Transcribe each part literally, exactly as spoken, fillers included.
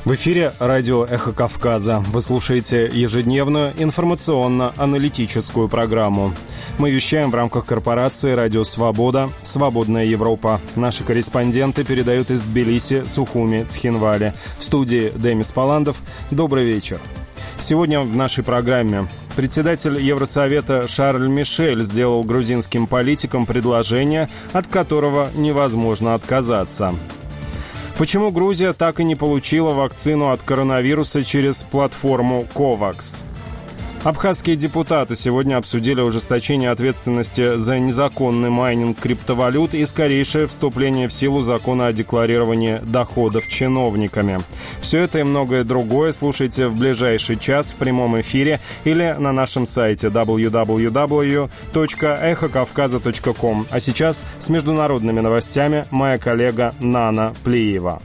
В эфире радио «Эхо Кавказа». Вы слушаете ежедневную информационно-аналитическую программу. Мы вещаем в рамках корпорации «Радио Свобода», «Свободная Европа». Наши корреспонденты передают из Тбилиси, Сухуми, Цхинвали. В студии Демис Паландов. Добрый вечер. Сегодня в нашей программе председатель Евросовета Шарль Мишель сделал грузинским политикам предложение, от которого невозможно отказаться. Почему Грузия так и не получила вакцину от коронавируса через платформу ковакс? Абхазские депутаты сегодня обсудили ужесточение ответственности за незаконный майнинг криптовалют и скорейшее вступление в силу закона о декларировании доходов чиновниками. Все это и многое другое слушайте в ближайший час в прямом эфире или на нашем сайте дабл ю дабл ю дабл ю точка эхо кавказа точка ком. А сейчас с международными новостями моя коллега Нана Плиева.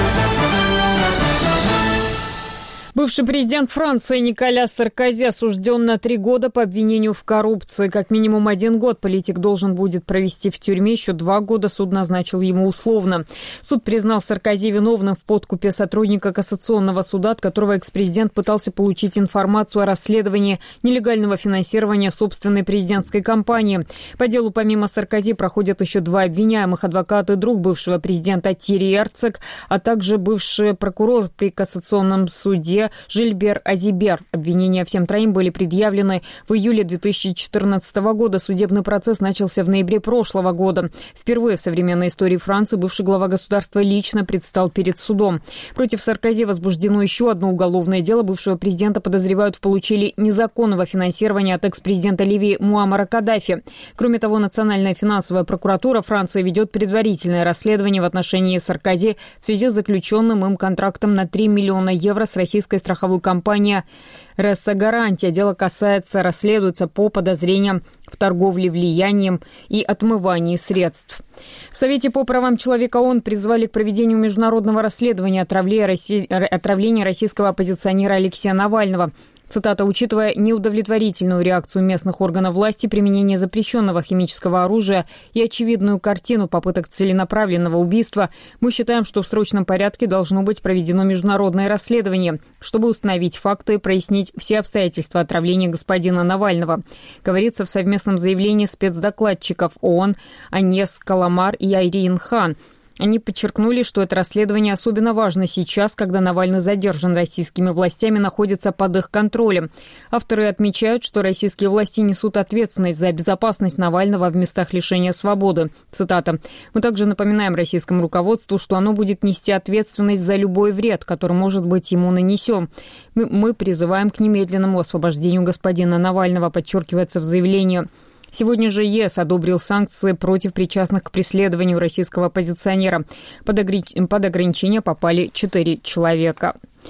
Бывший президент Франции Николя Саркози осужден на три года по обвинению в коррупции. Как минимум один год политик должен будет провести в тюрьме. Еще два года суд назначил ему условно. Суд признал Саркози виновным в подкупе сотрудника Кассационного суда, от которого экс-президент пытался получить информацию о расследовании нелегального финансирования собственной президентской кампании. По делу помимо Саркози проходят еще два обвиняемых: адвокат и друг бывшего президента Тири Эрцег, а также бывший прокурор при Кассационном суде Жильбер Азибер. Обвинения всем троим были предъявлены в июле две тысячи четырнадцатого года. Судебный процесс начался в ноябре прошлого года. Впервые в современной истории Франции бывший глава государства лично предстал перед судом. Против Саркози возбуждено еще одно уголовное дело. Бывшего президента подозревают в получении незаконного финансирования от экс-президента Ливии Муаммара Каддафи. Кроме того, Национальная финансовая прокуратура Франции ведет предварительное расследование в отношении Саркози в связи с заключенным им контрактом на три миллиона евро с российской страховой компанией «Ресо-Гарантия». Дело касается, расследуется по подозрениям в торговле влиянием и отмывании средств. В Совете по правам человека ООН призвали к проведению международного расследования отравления российского оппозиционера Алексея Навального. Цитата: «Учитывая неудовлетворительную реакцию местных органов власти, применение запрещенного химического оружия и очевидную картину попыток целенаправленного убийства, мы считаем, что в срочном порядке должно быть проведено международное расследование, чтобы установить факты и прояснить все обстоятельства отравления господина Навального», говорится в совместном заявлении спецдокладчиков ООН Аньес Каламар и Айрин Хан. Они подчеркнули, что это расследование особенно важно сейчас, когда Навальный задержан российскими властями, находится под их контролем. Авторы отмечают, что российские власти несут ответственность за безопасность Навального в местах лишения свободы. Цитата: «Мы также напоминаем российскому руководству, что оно будет нести ответственность за любой вред, который может быть ему нанесен. Мы, мы призываем к немедленному освобождению господина Навального», подчеркивается в заявлении. Сегодня же ЕС одобрил санкции против причастных к преследованию российского оппозиционера. Под, огр... под ограничения попали четыре человека.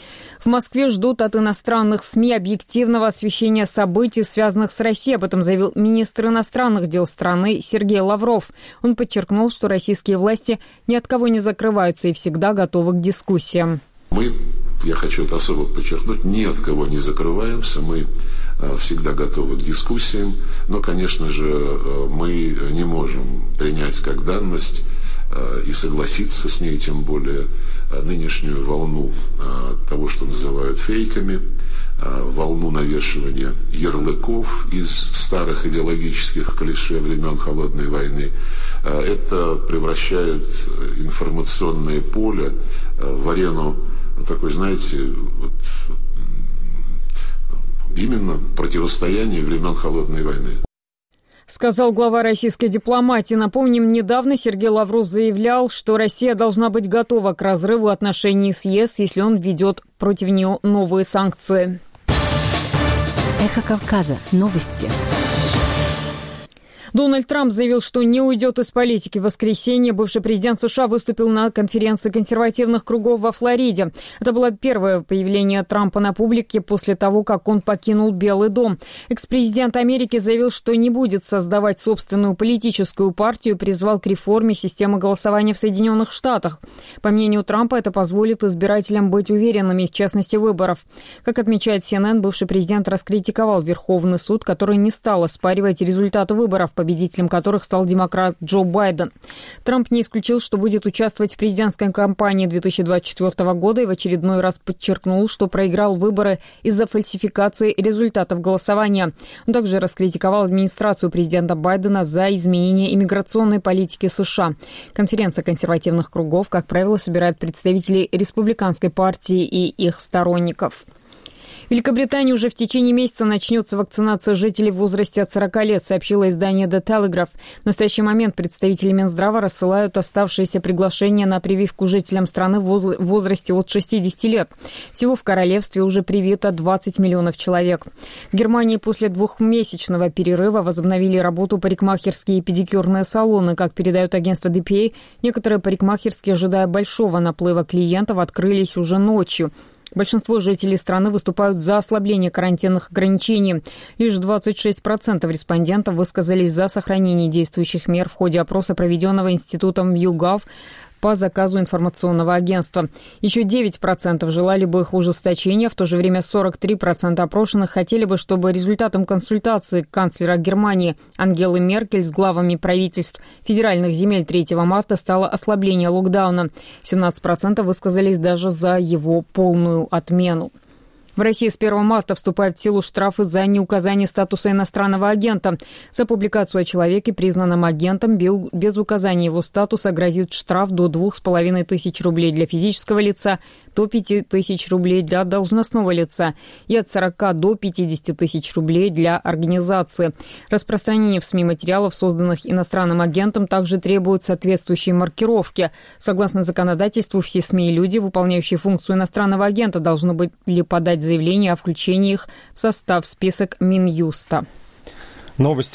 В Москве ждут от иностранных СМИ объективного освещения событий, связанных с Россией. Об этом заявил министр иностранных дел страны Сергей Лавров. Он подчеркнул, что российские власти ни от кого не закрываются и всегда готовы к дискуссиям. Мы, я хочу это особо подчеркнуть, ни от кого не закрываемся. Мы всегда готовы к дискуссиям, но, конечно же, мы не можем принять как данность и согласиться с ней, тем более нынешнюю волну того, что называют фейками, волну навешивания ярлыков из старых идеологических клише времен Холодной войны. Это превращает информационное поле в арену такой, знаете, вот, именно противостояние времен Холодной войны. Сказал глава российской дипломатии. Напомним, недавно Сергей Лавров заявлял, что Россия должна быть готова к разрыву отношений с ЕС, если он введет против нее новые санкции. Эхо Кавказа. Новости. Дональд Трамп заявил, что не уйдет из политики. В воскресенье бывший президент США выступил на конференции консервативных кругов во Флориде. Это было первое появление Трампа на публике после того, как он покинул Белый дом. Экс-президент Америки заявил, что не будет создавать собственную политическую партию и призвал к реформе системы голосования в Соединенных Штатах. По мнению Трампа, это позволит избирателям быть уверенными в честности выборов. Как отмечает Си Эн Эн, бывший президент раскритиковал Верховный суд, который не стал оспаривать результаты выборов. победителем которых стал демократ Джо Байден. Трамп не исключил, что будет участвовать в президентской кампании две тысячи двадцать четвёртого года и в очередной раз подчеркнул, что проиграл выборы из-за фальсификации результатов голосования. Он также раскритиковал администрацию президента Байдена за изменение иммиграционной политики США. Конференция консервативных кругов, как правило, собирает представителей республиканской партии и их сторонников. В Великобритании уже в течение месяца начнется вакцинация жителей в возрасте от сорока лет, сообщило издание The Telegraph. В настоящий момент представители Минздрава рассылают оставшиеся приглашения на прививку жителям страны в возрасте от шестидесяти лет. Всего в королевстве уже привито двадцать миллионов человек. В Германии после двухмесячного перерыва возобновили работу парикмахерские и педикюрные салоны. Как передает агентство ди пи эй, некоторые парикмахерские, ожидая большого наплыва клиентов, открылись уже ночью. Большинство жителей страны выступают за ослабление карантинных ограничений. Лишь двадцать шесть процентов респондентов высказались за сохранение действующих мер в ходе опроса, проведенного институтом YouGov по заказу информационного агентства. Еще девять процентов желали бы их ужесточения, в то же время сорок три процента опрошенных хотели бы, чтобы результатом консультации канцлера Германии Ангелы Меркель с главами правительств федеральных земель третьего марта стало ослабление локдауна. семнадцать процентов высказались даже за его полную отмену. В России с первого марта вступают в силу штрафы за неуказание статуса иностранного агента. За публикацию о человеке, признанном агентом, без указания его статуса, грозит штраф до двух с половиной тысяч рублей для физического лица, до пяти тысяч рублей для должностного лица и от сорока до пятидесяти тысяч рублей для организации. Распространение в СМИ материалов, созданных иностранным агентом, также требует соответствующей маркировки. Согласно законодательству, все СМИ и люди, выполняющие функцию иностранного агента, должны были подать заявление о включении их в состав список Минюста. Новости